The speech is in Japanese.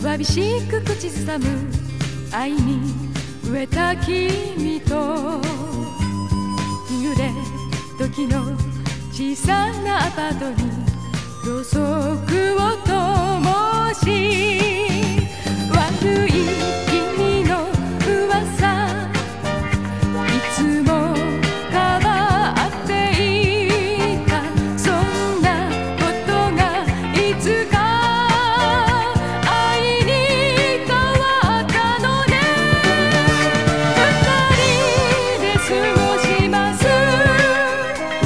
わびしく口ずさむ愛に飢えた君と夕暮れ時の小さなアパートにろうそくを灯し